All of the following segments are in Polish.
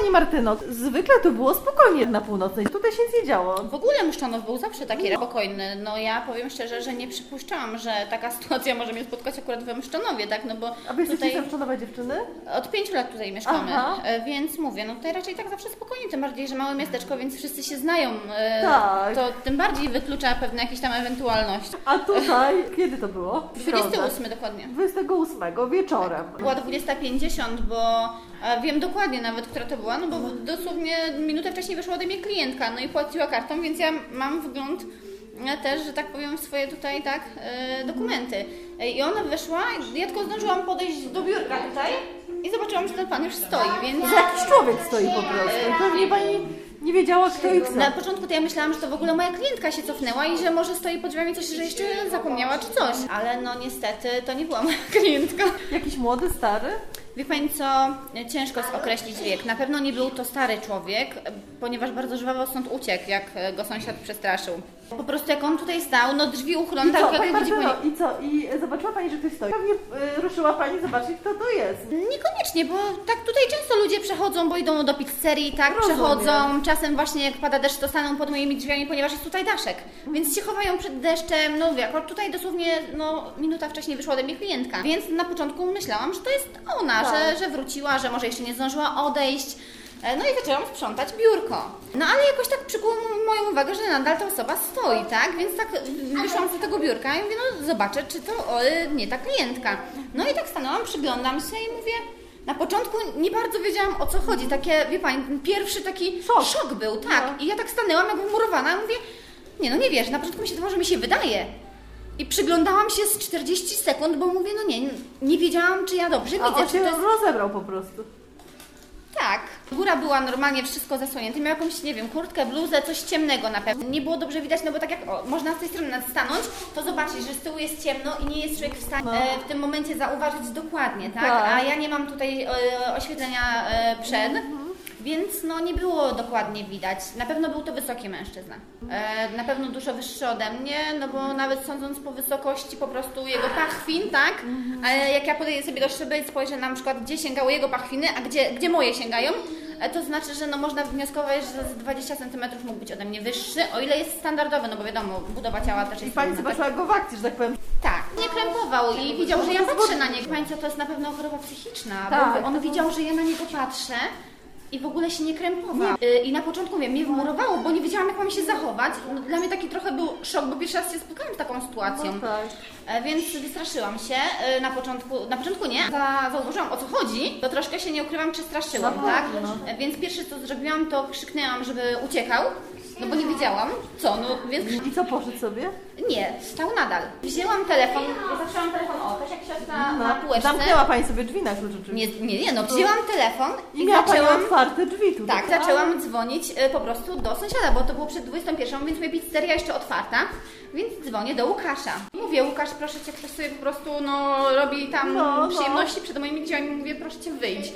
Pani Martyno, zwykle to było spokojnie na Północnej, tutaj się nic nie działo. W ogóle Mszczonów był zawsze taki spokojny. No ja powiem szczerze, że nie przypuszczałam, że taka sytuacja może mnie spotkać akurat we Mszczonowie, tak? No bo A wy jesteście tutaj Mszczonowe dziewczyny? od 5 lat tutaj mieszkamy, Aha. więc mówię, no tutaj raczej tak zawsze spokojnie, tym bardziej, że małe miasteczko, więc wszyscy się znają. Tak. To tym bardziej wyklucza pewne jakieś tam ewentualności. A tutaj, kiedy to było? 28 dokładnie. 28 wieczorem. Była 20:50, bo wiem dokładnie nawet, która to była, no bo dosłownie minutę wcześniej wyszła ode mnie klientka, no i płaciła kartą, więc ja mam wgląd też, że tak powiem, w swoje tutaj, tak, dokumenty. I ona wyszła, ja tylko zdążyłam podejść do biurka tutaj i zobaczyłam, że ten pan już stoi, więc... Że jakiś człowiek stoi po prostu. Pewnie pani nie wiedziała, kto i co. Na początku to ja myślałam, że to w ogóle moja klientka się cofnęła i że może stoi pod drzwiami coś, że jeszcze zapomniała czy coś. Ale no niestety to nie była moja klientka. Jakiś młody, stary? Wie Pani co, ciężko jest określić wiek. Na pewno nie był to stary człowiek, ponieważ bardzo żwawo stąd uciekł, jak go sąsiad przestraszył. Po prostu jak on tutaj stał, no drzwi uchylone, I co, tak Pani jak widzi Martyno, po nim. i co? I zobaczyła Pani, że ktoś stoi. Pewnie ruszyła Pani zobaczyć, kto to jest. Niekoniecznie, bo tak tutaj często ludzie przechodzą, bo idą do pizzerii, tak, Rozumiem. przechodzą. Czasem właśnie jak pada deszcz, to staną pod moimi drzwiami, ponieważ jest tutaj daszek. Więc się chowają przed deszczem, no wie, akurat tutaj dosłownie minuta wcześniej wyszła ode mnie klientka. Więc na początku myślałam, że to jest ona, Tak. że wróciła, że może jeszcze nie zdążyła odejść. No i zaczęłam sprzątać biurko. No ale jakoś tak przykuło moją uwagę, że nadal ta osoba stoi, tak? Więc tak wyszłam z tego biurka i mówię, no zobaczę, czy to nie ta klientka. No i tak stanęłam, przyglądam się i mówię, na początku nie bardzo wiedziałam, o co chodzi. Takie, wie Pani, pierwszy taki szok był, tak. No. I ja tak stanęłam jak wmurowana i mówię, nie no nie wierzę, na początku mi się to może mi się wydaje. I przyglądałam się z 40 sekund, bo mówię, no nie wiedziałam, czy ja dobrze A widzę, on czy się to jest... rozebrał po prostu. Tak. Góra była normalnie wszystko zasłonięte. Miał jakąś, nie wiem, kurtkę, bluzę, coś ciemnego na pewno. Nie było dobrze widać, no bo tak jak można z tej strony stanąć, to zobaczyć, że z tyłu jest ciemno i nie jest człowiek w stanie w tym momencie zauważyć dokładnie, tak? Tak. A ja nie mam tutaj oświetlenia przed. Więc no nie było dokładnie widać. Na pewno był to wysoki mężczyzna. Na pewno dużo wyższy ode mnie, no bo nawet sądząc po wysokości po prostu jego pachwin, tak? Ale jak ja podejdę sobie do szyby i spojrzę na przykład, gdzie sięgały jego pachwiny, a gdzie moje sięgają, to znaczy, że no można wnioskować, że z 20 cm mógł być ode mnie wyższy, o ile jest standardowy, no bo wiadomo, budowa ciała też I jest Pani inna, zobaczyła go w akcji, że tak powiem. tak, nie krępował i widział, że ja patrzę na niego. Pani co, to jest na pewno choroba psychiczna, Tak. bo on widział, że ja na niego patrzę i w ogóle się nie krępował. I na początku mnie wmurowało, bo nie wiedziałam, jak mam się zachować. No, dla mnie taki trochę był szok, bo pierwszy raz się spotkałam z taką sytuacją. No tak. Więc wystraszyłam się na początku nie. Zauważyłam, o co chodzi, to troszkę się nie ukrywam, przestraszyłam, No, tak? no. Więc pierwsze co zrobiłam, to krzyknęłam, żeby uciekał, no bo nie wiedziałam co, no więc I co, poszedł sobie? nie, stał nadal. Wzięłam telefon, ja zaczęłam telefon, tak jak siostra na półeczce. Zamknęła Pani sobie drzwi na klucz oczywiście. Nie, no wzięłam telefon I miała Pani zaczęłam... otwarte drzwi tutaj. Tak, zaczęłam dzwonić po prostu do sąsiada, bo to było przed 21, więc moja pizzeria jeszcze otwarta, więc dzwonię do Łukasza. Mówię, Łukasz, proszę Cię, ktoś sobie po prostu robi tam przyjemności przed moimi drzwiami, mówię, proszę Cię, wyjdź.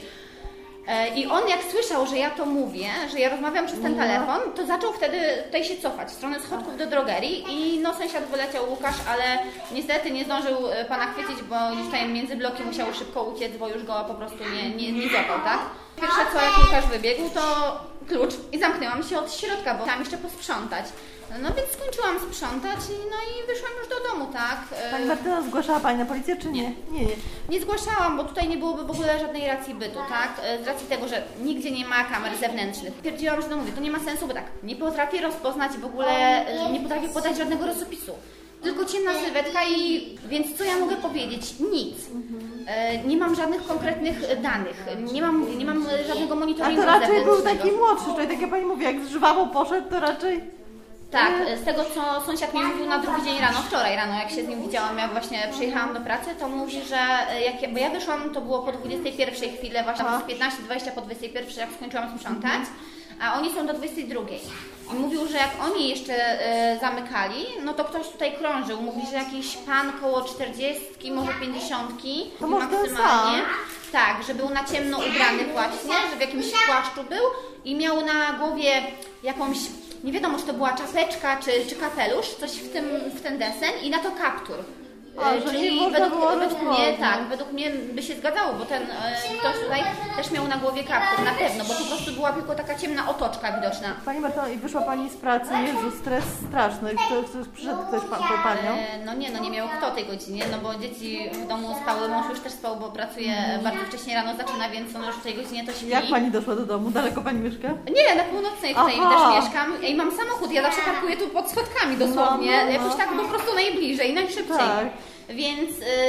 I on jak słyszał, że ja to mówię, że ja rozmawiam przez ten telefon, to zaczął wtedy tutaj się cofać w stronę schodków do drogerii i no sąsiad wyleciał Łukasz, ale niestety nie zdążył pana chwycić, bo już tutaj między bloki musiał szybko uciec, bo już go po prostu nie złapał, tak? Pierwsze co, jak Łukasz wybiegł, to klucz i zamknęłam się od środka, bo chciałam jeszcze posprzątać. No więc skończyłam sprzątać i wyszłam już do domu, tak? Pani Martyna, zgłaszała Pani na policję, czy nie? Nie. Nie zgłaszałam, bo tutaj nie byłoby w ogóle żadnej racji bytu, tak? Z racji tego, że nigdzie nie ma kamer zewnętrznych. Twierdziłam, że no mówię, to nie ma sensu, bo tak, nie potrafię rozpoznać w ogóle, nie potrafię podać żadnego rysopisu. Tylko ciemna sylwetka więc co ja mogę powiedzieć? Nic. Nie mam żadnych konkretnych danych, nie mam żadnego A monitoringu to raczej był zewnętrznego. taki młodszy, czyli tak jak Pani mówi, jak żwawo poszedł, to raczej... Tak, z tego co sąsiad mi mówił na drugi dzień rano, wczoraj rano, jak się z nim widziałam, jak właśnie przyjechałam do pracy, to mówi, że bo ja wyszłam, to było po 21 chwilę, właśnie z 15-20 po 21, jak skończyłam sprzątać, a oni są do 22. I mówił, że jak oni jeszcze zamykali, no to ktoś tutaj krążył. Mówi, że jakiś pan koło 40, może 50 To może ten maksymalnie. sam. Tak, że był na ciemno ubrany właśnie, że w jakimś płaszczu był i miał na głowie jakąś, nie wiadomo czy to była czapeczka czy kapelusz, coś w ten deseń i na to kaptur. że nie Czyli można było według mnie, rozpoznać. tak, według mnie by się zgadzało, bo ten ktoś tutaj też miał na głowie kaptur, na pewno, bo po prostu była tylko taka ciemna otoczka widoczna. Pani Marto, i wyszła Pani z pracy, Jezu, stres straszny. Przyszedł ktoś po Panią? No nie miał kto o tej godzinie, no bo dzieci w domu spały, mąż już też spał, bo pracuje bardzo wcześnie rano zaczyna, więc on już w tej godzinie to śpi. Jak Pani doszła do domu? Daleko Pani mieszka? Nie, na Północnej tutaj Aha. też mieszkam i mam samochód, ja zawsze parkuję tu pod schodkami dosłownie, No. jakoś tak po prostu najbliżej, najszybciej. Tak. Więc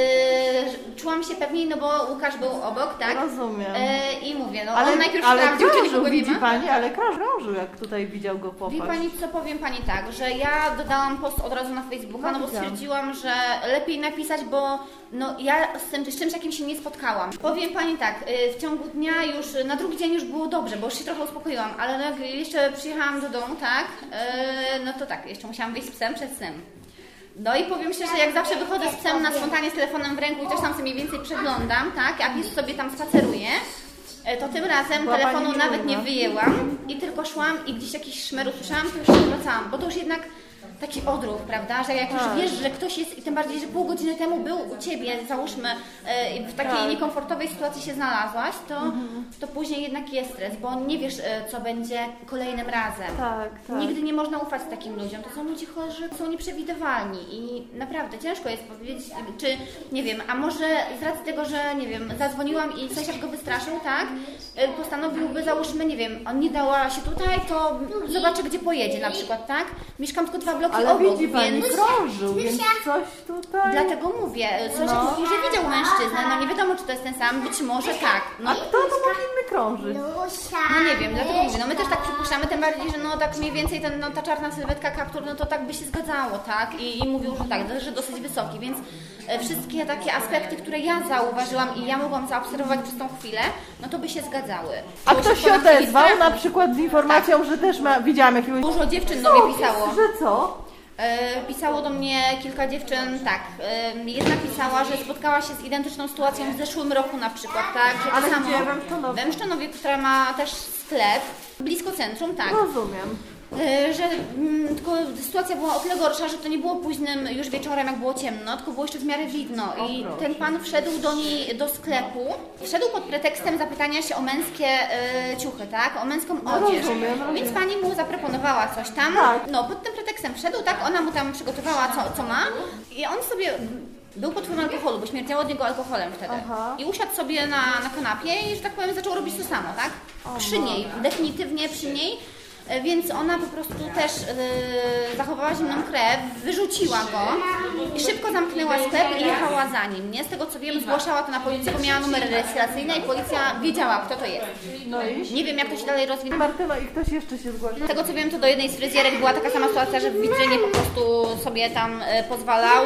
czułam się pewniej, no bo Łukasz był obok, tak? Rozumiem. I mówię, no Ale, on najpierw ale sprawdził, czy krążył, nikogo nie widzi ma. Pani, ale krążył, jak tutaj widział go Wie chłopak. Pani co, powiem Pani tak, że ja dodałam post od razu na Facebooka, no bo widziałam. stwierdziłam, że lepiej napisać, bo no ja z czymś takim się nie spotkałam. Powiem Pani tak, w ciągu dnia już, na drugi dzień już było dobrze, bo już się trochę uspokoiłam, ale no jak jeszcze przyjechałam do domu, tak, no to tak, jeszcze musiałam wyjść z psem przed snem. No i powiem szczerze, jak zawsze wychodzę z psem na spontanie z telefonem w ręku i też tam sobie mniej więcej przeglądam, tak, jak już sobie tam spaceruję, to tym razem Była telefonu pani nawet nie czujna. wyjęłam i tylko szłam i gdzieś jakiś szmer usłyszałam, to już się wracałam, bo to już jednak taki odruch, prawda, że jak już Tak. wiesz, że ktoś jest i tym bardziej, że pół godziny temu był u Ciebie, załóżmy, w takiej Tak. niekomfortowej sytuacji się znalazłaś, to później jednak jest stres, bo nie wiesz, co będzie kolejnym razem. Tak, tak. Nigdy nie można ufać takim ludziom. To są ludzie, którzy są nieprzewidywalni i naprawdę ciężko jest powiedzieć, czy nie wiem, a może z racji tego, że nie wiem, zadzwoniłam i sąsiad go wystraszył, tak? Postanowiłby, załóżmy, nie wiem, on nie dała się tutaj, to zobaczę, gdzie pojedzie na przykład, tak? Mieszkam tylko 2 bloki Ale obok, widzi Pani, więc krążył, więc coś tutaj... dlatego mówię, sąsiad mówi, że widział mężczyznę, no nie wiadomo, czy to jest ten sam, być może tak. No, A kto to mógł inny krążyć? no nie wiem, dlatego mówię, no my też tak przypuszczamy, tym bardziej, że no tak mniej więcej ta czarna sylwetka kaptur, no to tak by się zgadzało, tak? I mówił, że tak, że dosyć wysoki, więc wszystkie takie aspekty, które ja zauważyłam i ja mogłam zaobserwować przez tą chwilę, no to by się zgadzały. A ktoś się odezwał na przykład z informacją, że też widziałam jakiegoś... Dużo dziewczyn do mnie pisało. Że co? Pisało do mnie kilka dziewczyn, tak. Jedna pisała, że spotkała się z identyczną sytuacją w zeszłym roku na przykład, tak? Że to Ale samo. gdzie? We Mszczonowie? We Mszczonowie, która ma też sklep blisko centrum, tak. Rozumiem. Że tylko sytuacja była o tyle gorsza, że to nie było późnym już wieczorem, jak było ciemno, tylko było jeszcze w miarę widno. I proszę. ten pan wszedł do niej do sklepu, wszedł pod pretekstem zapytania się o męskie ciuchy, tak? O męską odzież. rozumiem. Więc pani mu zaproponowała coś tam. Tak. No, pod tym pretekstem wszedł, tak? Ona mu tam przygotowała, co ma. I on sobie był pod wpływem alkoholu, bo śmierdziało od niego alkoholem wtedy. Aha. I usiadł sobie na kanapie i, że tak powiem, zaczął robić to samo, tak? Przy niej, definitywnie przy niej. Więc ona po prostu też zachowała zimną krew, wyrzuciła go i szybko zamknęła sklep i jechała za nim. Nie? Z tego co wiem, zgłaszała to na policję, bo miała numer rejestracyjny i policja wiedziała, kto to jest. No i? Nie wiem, jak to się dalej rozwinęło. Martyno, i ktoś jeszcze się zgłosił? Z tego co wiem, to do jednej z fryzjerek była taka sama sytuacja, że w witrynie po prostu sobie tam pozwalał.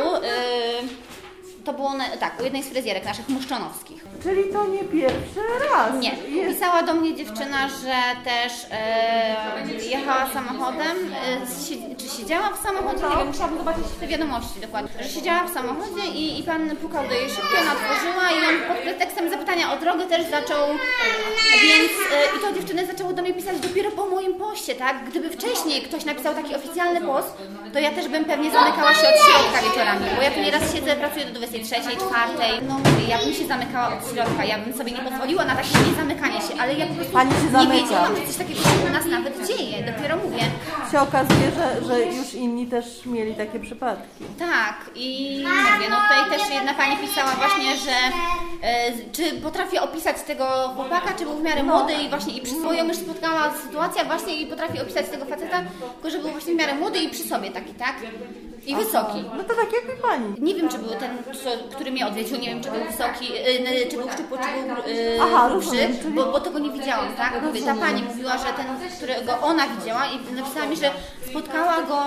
To było, tak, u jednej z fryzjerek naszych muszczonowskich. Czyli to nie pierwszy raz. Nie. Jest... Pisała do mnie dziewczyna, że też jechała samochodem, czy siedziała w samochodzie, nie wiem, musiałabym zobaczyć te wiadomości dokładnie, że siedziała w samochodzie i pan pukał do jej szybki, ona otworzyła i on pod pretekstem zapytania o drogę też zaczął, więc i to dziewczyny zaczęły do mnie pisać dopiero po moim poście, tak? Gdyby wcześniej ktoś napisał taki oficjalny post, to ja też bym pewnie zamykała się od środka wieczorami, bo ja tu nieraz siedzę, pracuję do 23, 4, no mówię, ja bym się zamykała od środka, ja bym sobie nie pozwoliła na takie niezamykanie się, ale ja po prostu Pani się nie zamyka. wiedziałam, że coś takiego się u nas nawet dzieje, dopiero mówię. Się okazuje, że już inni też mieli takie przypadki. Tak, i mówię, no tutaj też jedna pani pisała właśnie, że czy potrafię opisać tego chłopaka, czy był w miarę młody i właśnie i przy swoją już spotkała sytuacja właśnie i potrafię opisać tego faceta, tylko że był właśnie w miarę młody i przy sobie taki, tak? I wysoki. No to tak jak i Pani. Nie wiem, czy był ten, który mnie odwiedził, nie wiem, czy był wysoki, czy był szczupły, czy był Aha, grubszy, rozumiem, czyli- bo tego nie widziałam, tak? Mówię, ta pani mówiła, że ten, którego ona widziała i napisała mi, że spotkała go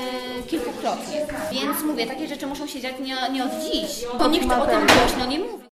kilkukrotnie. Więc mówię, takie rzeczy muszą się dziać nie od dziś, bo nikt o tym głośno nie mówi.